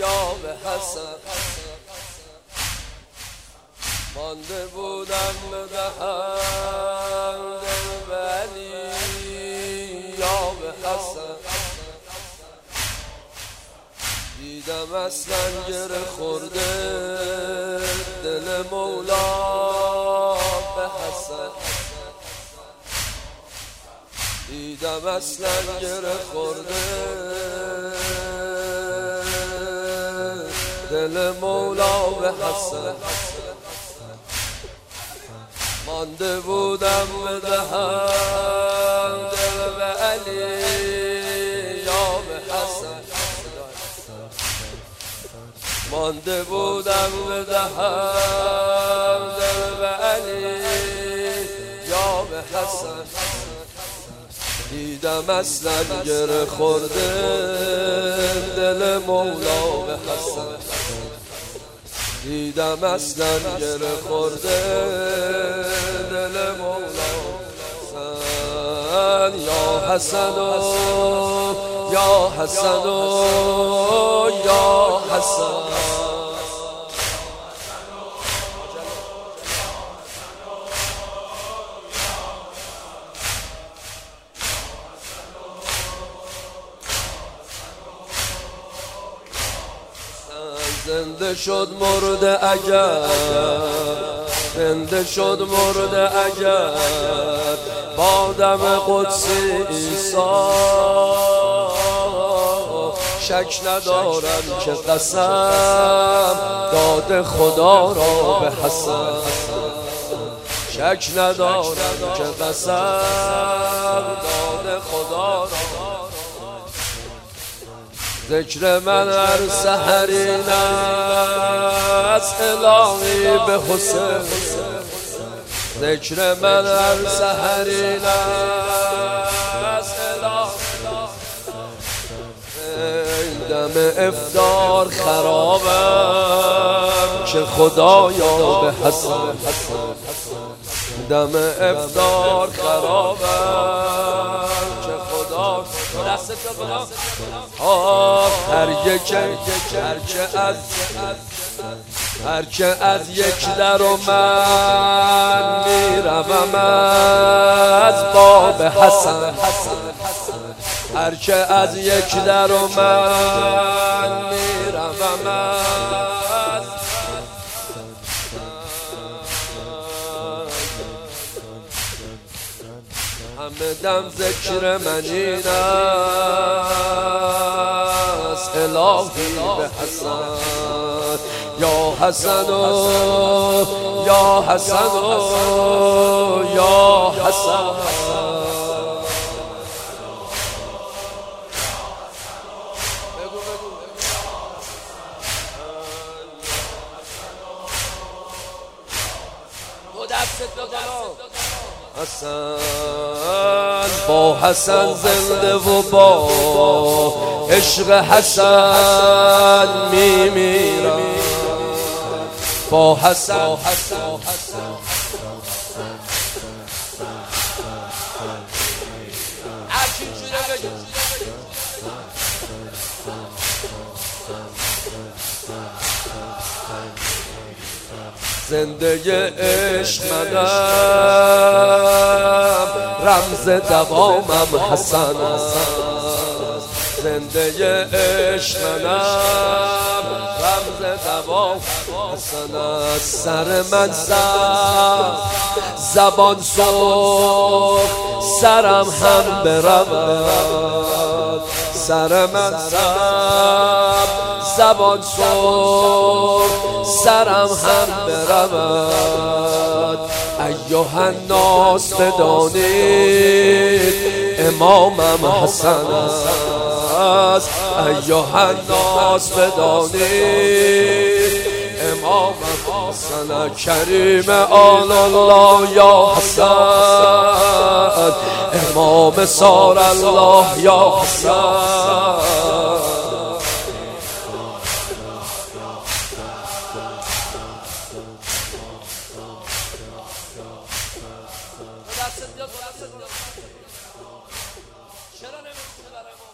یا به حسن مانده بودم به دهن دل به علی یا به حسن دیدم اصلا گره خورده دل مولا به حسن دیدم اصلا گره خورده دل مولا به حسن مانده بودم به دهن دل به علی یا به حسن مانده بودم به دهن دل به علی یا به حسن دیدم اصلا گره خورده دل مولا به حسن دیدم اصلا گره خورده دل مولا حسن یا حسن یا حسن یا حسن زنده شد مرده اگر زنده شد مرده اگر با دم قدسی عیسی شک ندارم که قسم داد خدا را به حسن شک ندارم که قسم داد خدا را ذکر من هر سحرین است الهی به حسین ذکر من هر سحرین است الهی دم افطار خرابم که خدایا به حسن دم افطار خرابم که خدا هر که از یک در و من میروم از باب حسن هر که از یک در و من میروم از همه دم ذکر من این است الهی به حسن یا حسن یا حسن یا حسن حسن با حسن زنده و با عشق حسن میمیرم با حسن زنده عشق منم رمز دوامم حسن زنده عشق منم رمز دوام حسن سر من زبان سرخ سرم هم برود سر من زبان سرخ سرم هم برود ایها الناس بدانید امامم حسن است ایها الناس بدانید امامم حسن کریم آل الله یا حسن امام سار الله یا حسن چرا نمیتونه برای ما